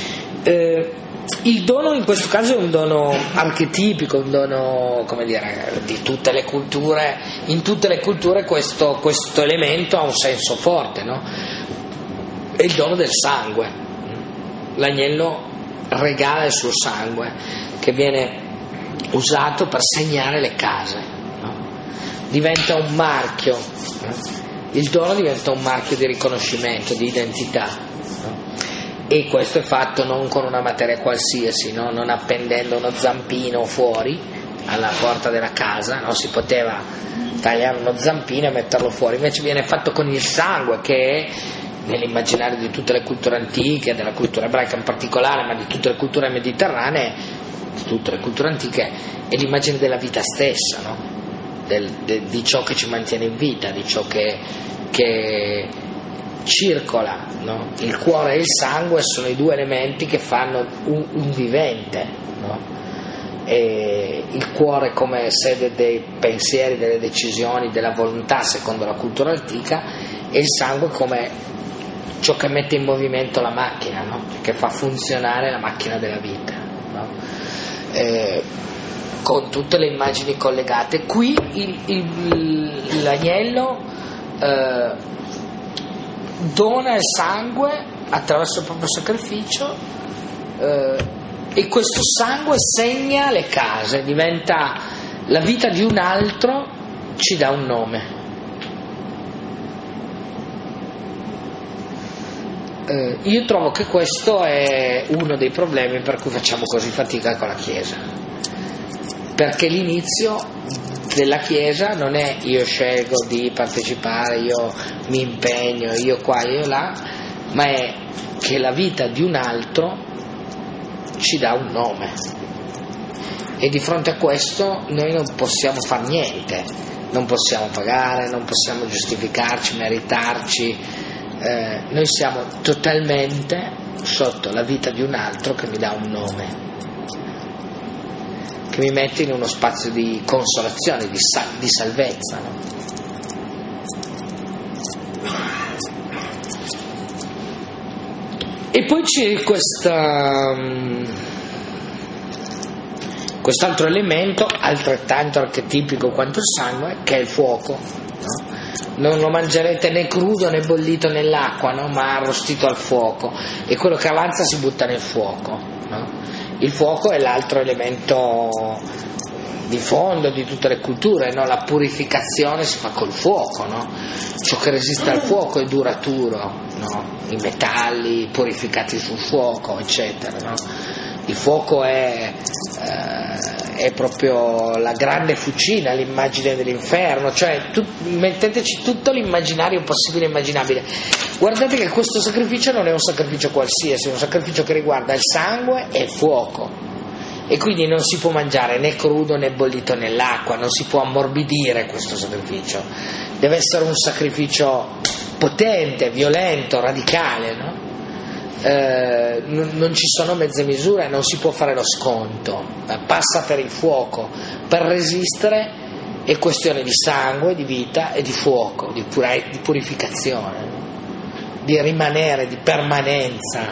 Il dono in questo caso è un dono archetipico, un dono, come dire, di tutte le culture. In tutte le culture questo elemento ha un senso forte, no? È il dono del sangue. L'agnello regala il suo sangue che viene usato per segnare le case, no? Diventa un marchio, no? Il dono diventa un marchio di riconoscimento, di identità, no? E questo è fatto non con una materia qualsiasi, no? Non appendendo uno zampino fuori alla porta della casa, no? Si poteva tagliare uno zampino e metterlo fuori, invece viene fatto con il sangue, che è nell'immaginario di tutte le culture antiche, della cultura ebraica in particolare, ma di tutte le culture mediterranee, di tutte le culture antiche è l'immagine della vita stessa, no? Di ciò che ci mantiene in vita, di ciò che circola, no? Il cuore e il sangue sono i due elementi che fanno un vivente, no? E il cuore come sede dei pensieri, delle decisioni, della volontà secondo la cultura antica, e il sangue come ciò che mette in movimento la macchina, no? Che fa funzionare la macchina della vita, no? Con tutte le immagini collegate. Qui l'agnello dona il sangue attraverso il proprio sacrificio, e questo sangue segna le case, diventa la vita di un altro, ci dà un nome. Io trovo che questo è uno dei problemi per cui facciamo così fatica con la Chiesa, perché l'inizio della Chiesa non è io scelgo di partecipare, io mi impegno, io qua, io là, ma è che la vita di un altro ci dà un nome, e di fronte a questo noi non possiamo far niente, non possiamo pagare, non possiamo giustificarci, meritarci, noi siamo totalmente sotto la vita di un altro che mi dà un nome, che mi mette in uno spazio di consolazione, di salvezza, no? E poi c'è quest'altro elemento altrettanto archetipico quanto il sangue, che è il fuoco, no? Non lo mangerete né crudo né bollito nell'acqua, no? Ma arrostito al fuoco, e quello che avanza si butta nel fuoco, no? Il fuoco è l'altro elemento di fondo di tutte le culture, no? La purificazione si fa col fuoco, no? Ciò che resiste al fuoco è duraturo, no? I metalli purificati sul fuoco, eccetera, no? Il fuoco è proprio la grande fucina, l'immagine dell'inferno, cioè metteteci tutto l'immaginario possibile e immaginabile. Guardate che questo sacrificio non è un sacrificio qualsiasi, è un sacrificio che riguarda il sangue e il fuoco, e quindi non si può mangiare né crudo né bollito nell'acqua, non si può ammorbidire questo sacrificio, deve essere un sacrificio potente, violento, radicale, no? Non ci sono mezze misure, non si può fare lo sconto, passa per il fuoco. Per resistere è questione di sangue, di vita e di fuoco, di purificazione, no? Di rimanere, di permanenza.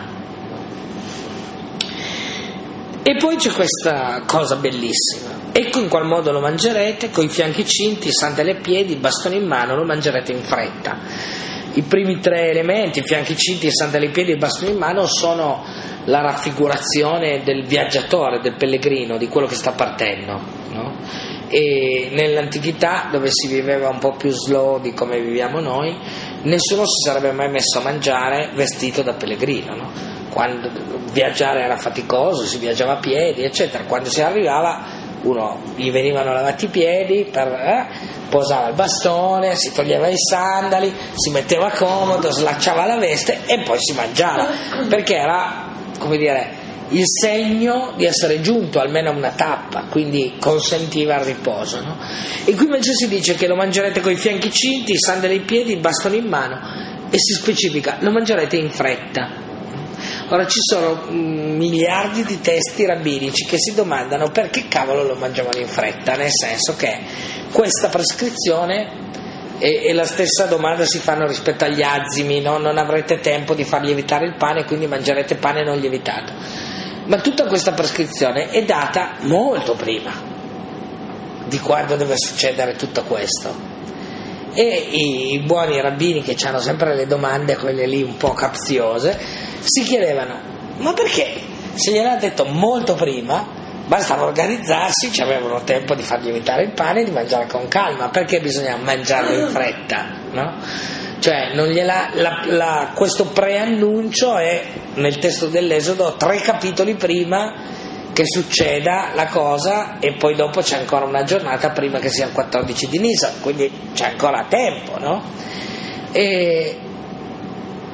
E poi c'è questa cosa bellissima: ecco in qual modo lo mangerete, coi fianchi cinti, sandali ai piedi, bastoni in mano, lo mangerete in fretta. I primi tre elementi, fianchi cinti, sandali ai piedi e bastoni in mano, sono la raffigurazione del viaggiatore, del pellegrino, di quello che sta partendo, no? E nell'antichità, dove si viveva un po' più slow di come viviamo noi, nessuno si sarebbe mai messo a mangiare vestito da pellegrino, no? Quando viaggiare era faticoso, si viaggiava a piedi, eccetera. Quando si arrivava, uno gli venivano lavati i piedi, posava il bastone, si toglieva i sandali, si metteva comodo, slacciava la veste e poi si mangiava, perché era, come dire, il segno di essere giunto almeno a una tappa, quindi consentiva il riposo, no? E qui invece si dice che lo mangerete coi fianchi cinti, i sandali ai piedi, il bastone in mano, e si specifica, lo mangerete in fretta. Ora ci sono miliardi di testi rabbinici che si domandano perché cavolo lo mangiavano in fretta, nel senso che questa prescrizione, e la stessa domanda si fanno rispetto agli azimi, no? Non avrete tempo di far lievitare il pane, quindi mangerete pane non lievitato. Ma tutta questa prescrizione è data molto prima di quando deve succedere tutto questo. E i buoni rabbini, che hanno sempre le domande, quelle lì un po' capziose, si chiedevano: ma perché? Se gliel'ha detto molto prima, bastava organizzarsi, ci avevano tempo di far lievitare il pane e di mangiare con calma, perché bisogna mangiarlo in fretta, no? Cioè questo preannuncio è nel testo dell'Esodo 3 capitoli prima che succeda la cosa, e poi dopo c'è ancora una giornata prima che sia il 14 di Nisan, quindi c'è ancora tempo, no? E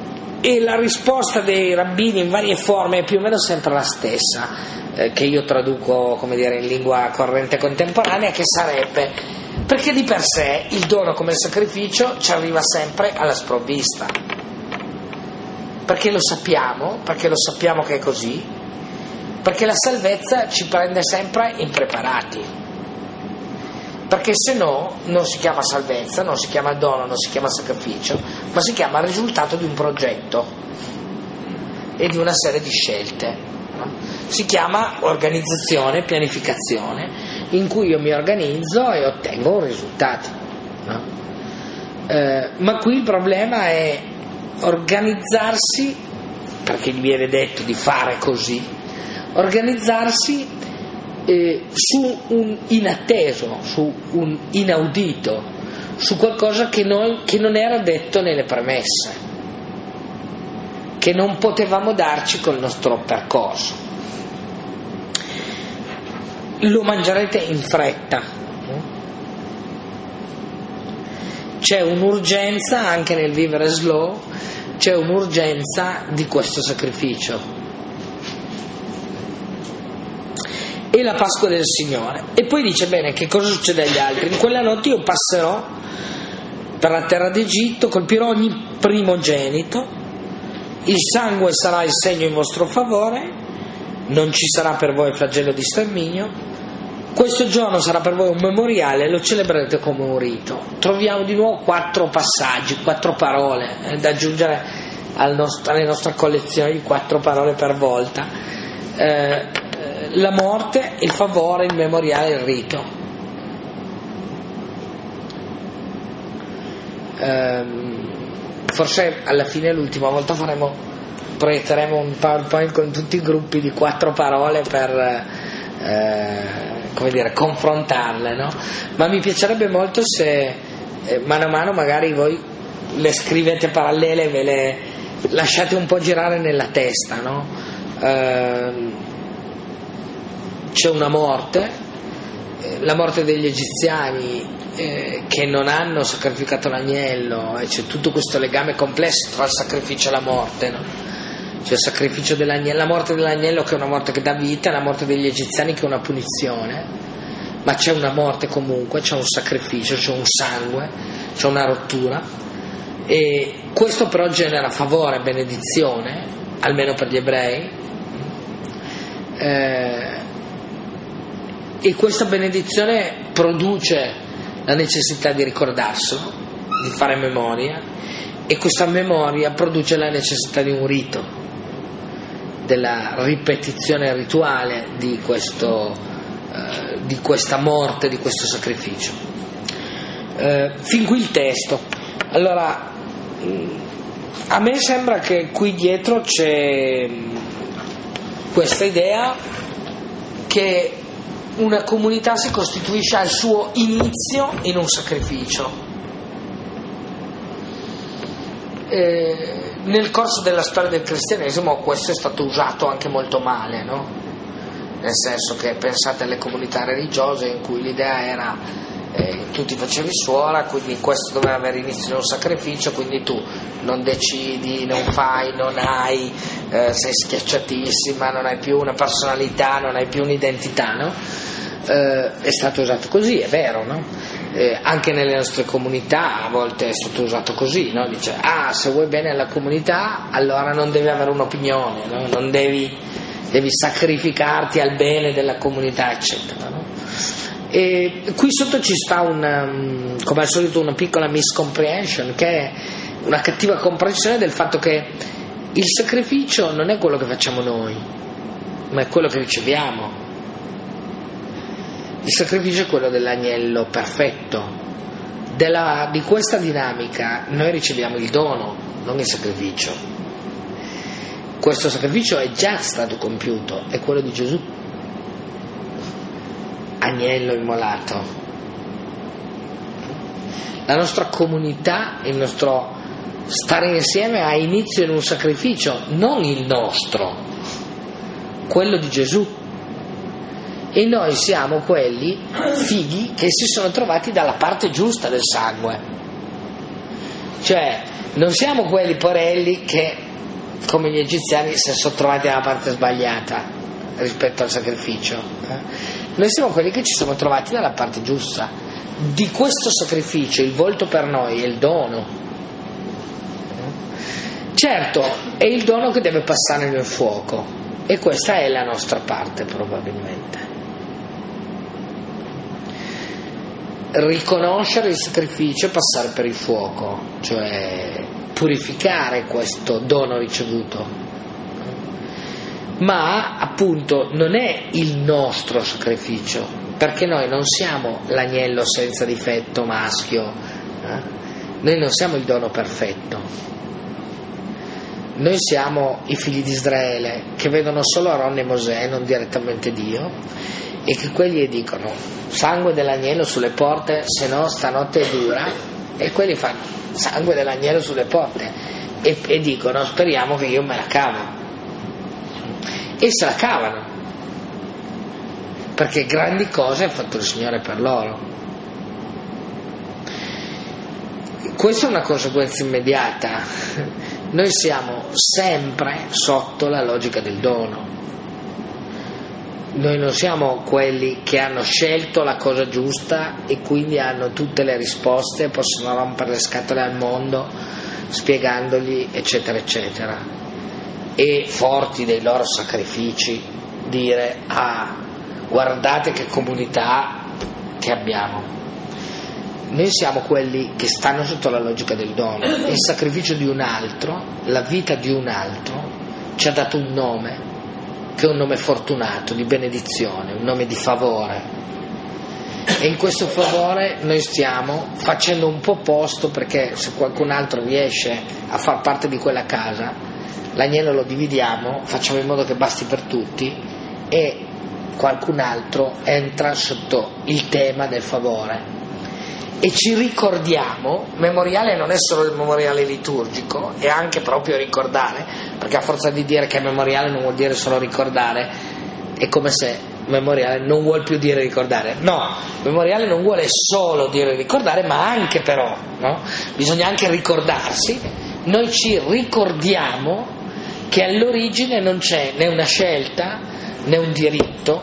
E la risposta dei rabbini in varie forme è più o meno sempre la stessa, che io traduco, come dire, in lingua corrente contemporanea, che sarebbe: perché di per sé il dono come sacrificio ci arriva sempre alla sprovvista, perché lo sappiamo che è così, perché la salvezza ci prende sempre impreparati, perché se no non si chiama salvezza, non si chiama dono, non si chiama sacrificio, ma si chiama risultato di un progetto e di una serie di scelte, no? Si chiama organizzazione, pianificazione, in cui io mi organizzo e ottengo un risultato, no? Ma qui il problema è organizzarsi, perché gli viene detto di fare così, organizzarsi su un inatteso, su un inaudito, su qualcosa che non era detto nelle premesse, che non potevamo darci col nostro percorso. Lo mangerete in fretta. C'è un'urgenza anche nel vivere slow, c'è un'urgenza di questo sacrificio. E la Pasqua del Signore. E poi dice: bene, che cosa succede agli altri? In quella notte io passerò per la terra d'Egitto, colpirò ogni primogenito, il sangue sarà il segno in vostro favore, non ci sarà per voi flagello di sterminio, questo giorno sarà per voi un memoriale, lo celebrerete come un rito. Troviamo di nuovo 4 passaggi, 4 parole da aggiungere alle nostre collezioni di 4 parole per volta. La morte, il favore, il memoriale, il rito. Forse alla fine, l'ultima volta, proietteremo un PowerPoint con tutti i gruppi di 4 parole per confrontarle, no? Ma mi piacerebbe molto se mano a mano magari voi le scrivete parallele e ve le lasciate un po' girare nella testa, no? C'è una morte, la morte degli egiziani che non hanno sacrificato l'agnello, e c'è tutto questo legame complesso tra il sacrificio e la morte, no? C'è il sacrificio dell'agnello, la morte dell'agnello che è una morte che dà vita, la morte degli egiziani che è una punizione, ma c'è una morte comunque, c'è un sacrificio, c'è un sangue, c'è una rottura, e questo però genera favore, benedizione, almeno per gli ebrei. E questa benedizione produce la necessità di ricordarselo, di fare memoria, e questa memoria produce la necessità di un rito, della ripetizione rituale di questa morte, di questo sacrificio. Fin qui il testo. Allora, a me sembra che qui dietro c'è questa idea che una comunità si costituisce al suo inizio in un sacrificio. Nel corso della storia del cristianesimo questo è stato usato anche molto male, no? Nel senso che pensate alle comunità religiose in cui l'idea era tu ti facevi suora, quindi questo doveva avere inizio in un sacrificio, quindi tu non decidi, non fai, non hai, sei schiacciatissima, non hai più una personalità, non hai più un'identità, no? È stato usato così, è vero, no? Anche nelle nostre comunità a volte è stato usato così, no? Dice: se vuoi bene alla comunità allora non devi avere un'opinione, no? Non devi sacrificarti al bene della comunità, eccetera, no? E qui sotto ci sta come al solito una piccola miscomprehension, che è una cattiva comprensione del fatto che il sacrificio non è quello che facciamo noi, ma è quello che riceviamo. Il sacrificio è quello dell'agnello perfetto. Di questa dinamica noi riceviamo il dono, non il sacrificio. Questo sacrificio è già stato compiuto, è quello di Gesù, agnello immolato. La nostra comunità, il nostro stare insieme ha inizio in un sacrificio, non il nostro, quello di Gesù. E noi siamo quelli fighi che si sono trovati dalla parte giusta del sangue, cioè non siamo quelli porelli che come gli egiziani si sono trovati dalla parte sbagliata rispetto al sacrificio. Noi siamo quelli che ci siamo trovati dalla parte giusta di questo sacrificio. Il volto per noi è il dono. Certo, è il dono che deve passare nel fuoco, e questa è la nostra parte probabilmente. Riconoscere il sacrificio e passare per il fuoco, cioè purificare questo dono ricevuto. Ma appunto non è il nostro sacrificio, perché noi non siamo l'agnello senza difetto maschio, noi non siamo il dono perfetto. Noi siamo i figli di Israele che vedono solo Aaron e Mosè, non direttamente Dio, e che quelli gli dicono sangue dell'agnello sulle porte, se no stanotte è dura, e quelli fanno sangue dell'agnello sulle porte e dicono speriamo che io me la cavo, e se la cavano, perché grandi cose ha fatto il Signore per loro. Questa è una conseguenza immediata. Noi siamo sempre sotto la logica del dono. Noi non siamo quelli che hanno scelto la cosa giusta e quindi hanno tutte le risposte, possono rompere le scatole al mondo spiegandogli eccetera eccetera, e forti dei loro sacrifici dire guardate che comunità che abbiamo. Noi siamo quelli che stanno sotto la logica del dono. Il sacrificio di un altro, la vita di un altro ci ha dato un nome, che è un nome fortunato, di benedizione, un nome di favore, e in questo favore noi stiamo facendo un po' posto, perché se qualcun altro riesce a far parte di quella casa, l'agnello lo dividiamo, facciamo in modo che basti per tutti, e qualcun altro entra sotto il tema del favore. E ci ricordiamo, memoriale non è solo il memoriale liturgico, è anche proprio ricordare, perché a forza di dire che memoriale non vuol dire solo ricordare, è come se memoriale non vuol più dire ricordare. No, memoriale non vuole solo dire ricordare, ma anche però, no? Bisogna anche ricordarsi. Noi ci ricordiamo che all'origine non c'è né una scelta, né un diritto,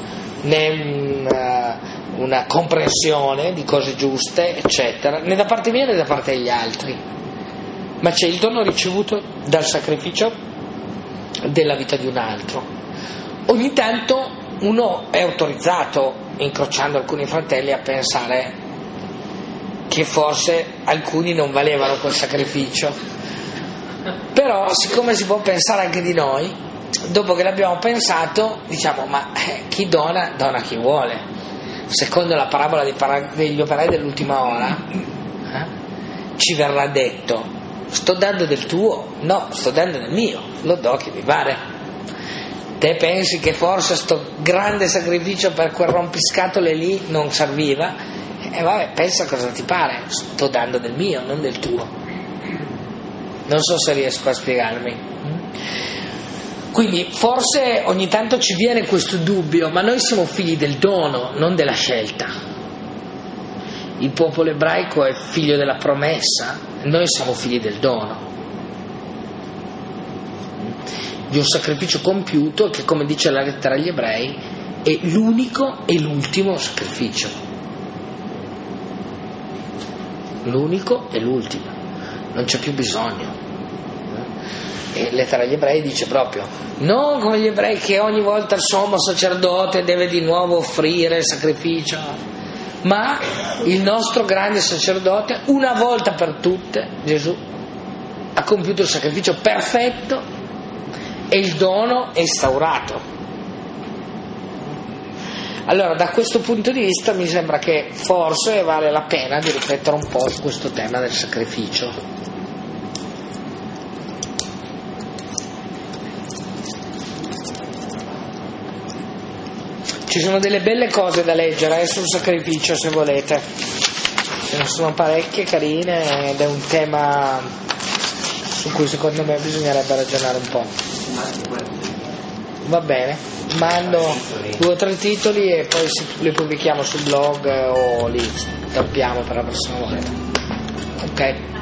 né una comprensione di cose giuste, eccetera, né da parte mia né da parte degli altri, ma c'è il dono ricevuto dal sacrificio della vita di un altro. Ogni tanto uno è autorizzato, incrociando alcuni fratelli, a pensare che forse alcuni non valevano quel sacrificio, però siccome si può pensare anche di noi, dopo che l'abbiamo pensato diciamo ma chi dona chi vuole. Secondo la parabola degli operai dell'ultima ora, ci verrà detto sto dando del tuo? No, sto dando del mio, lo do chi mi pare. Te pensi che forse sto grande sacrificio per quel rompiscatole lì non serviva? Vabbè, pensa cosa ti pare, sto dando del mio, non del tuo. Non so se riesco a spiegarmi. Quindi forse ogni tanto ci viene questo dubbio, ma noi siamo figli del dono, non della scelta. Il popolo ebraico è figlio della promessa, noi siamo figli del dono, di un sacrificio compiuto che, come dice la lettera agli ebrei, è l'unico e l'ultimo sacrificio. L'unico e l'ultimo, non c'è più bisogno. E la lettera agli ebrei dice proprio, non come gli ebrei che ogni volta il sommo sacerdote deve di nuovo offrire il sacrificio, ma il nostro grande sacerdote, una volta per tutte, Gesù, ha compiuto il sacrificio perfetto e il dono è instaurato. Allora, da questo punto di vista mi sembra che forse vale la pena di riflettere un po' su questo tema del sacrificio. Ci sono delle belle cose da leggere sul sacrificio, se volete, ce ne sono parecchie carine ed è un tema su cui secondo me bisognerebbe ragionare un po'. Va bene, mando 2 o 3 titoli e poi li pubblichiamo sul blog o li tappiamo per la prossima volta. Ok.